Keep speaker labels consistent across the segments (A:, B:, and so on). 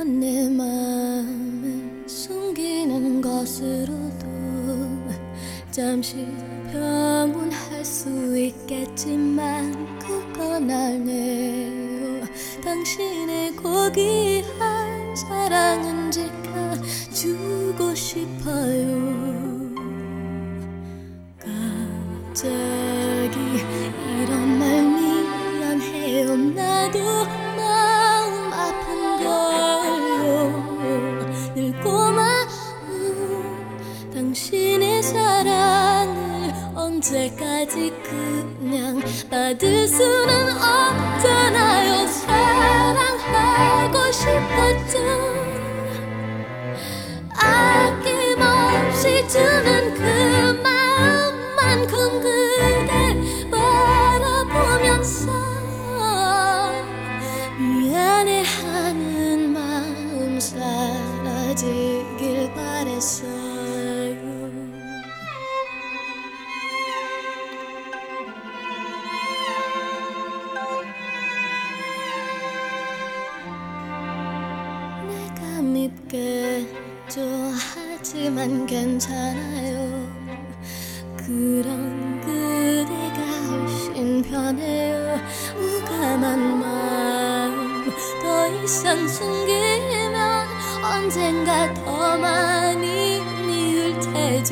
A: 내 맘을 숨기는 것으로도 잠시 평온할 수 있겠지만 그건 아니에요. 당신의 고귀한 사랑은 지켜주고 싶어요. 갑자기 이런 말 미안해요. 나도 마음 아픈 걸요. 늘 고마운 당신의 사랑을 언제까지 그냥 받을 수는 없잖아요. 사랑하고 싶었죠. 아낌없이 주는 그 마음만큼 그댈 바라보면서 미안해하는 마음 사라지길 바랬어요. 내가 밉겠죠. 하지만 괜찮아요. 그런 그대가 훨씬 편해요. 무감한 마음 더 이상 숨기면 언젠가 더 많이 미울 테죠.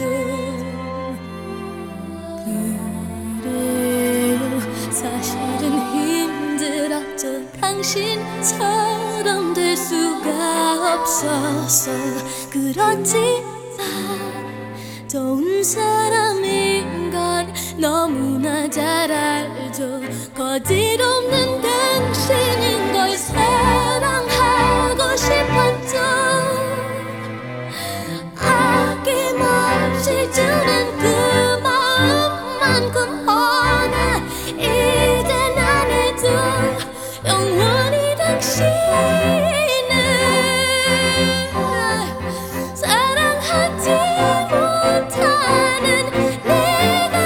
A: 그래요, 사실은 힘들었죠. 당신처럼 될 수가 없어서. 그렇지만 좋은 사람인 건 너무나 잘 알죠. 거짓 없는 당신인 걸 사랑하고 싶었죠. 아낌없이 주는 그 마음만큼 허나 이젠 안 해도 영원히 당신을 사랑하지 못하는 내가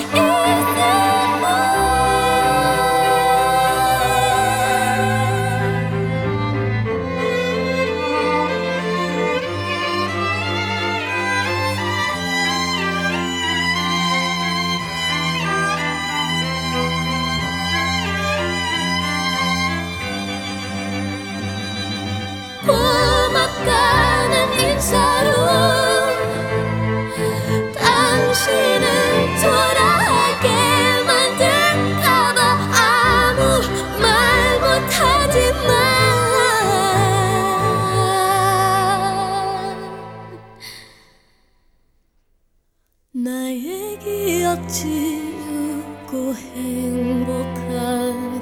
A: 고맙다는 인사로 당신을 초라하게 만들까봐 아무 말 못하지만 나의 기억 지우고 행복한